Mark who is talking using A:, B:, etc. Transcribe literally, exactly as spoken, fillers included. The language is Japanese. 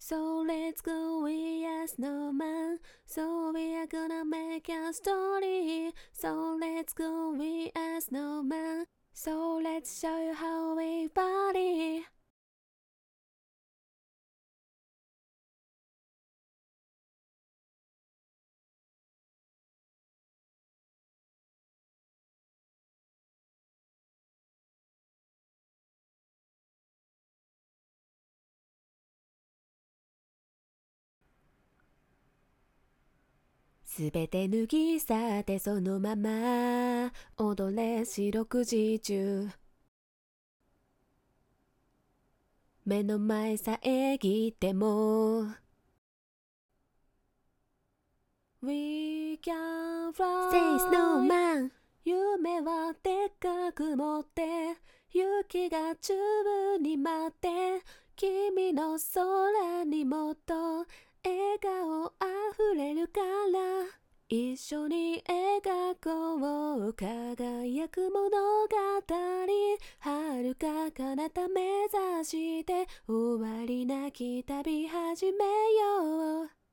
A: So let's go, we are snowman. So we are gonna make a story. So let's go, we are snowman. So let's show you how we party. すべて脱ぎ去ってそのまま踊れ四六時中。目の前遮っても We can fly Say snowman 夢はでっかく持って雪が十分に舞って君の空にもっと笑顔あふれるから一緒に描こう輝く物語遥か彼方目指して終わりなき旅始めよう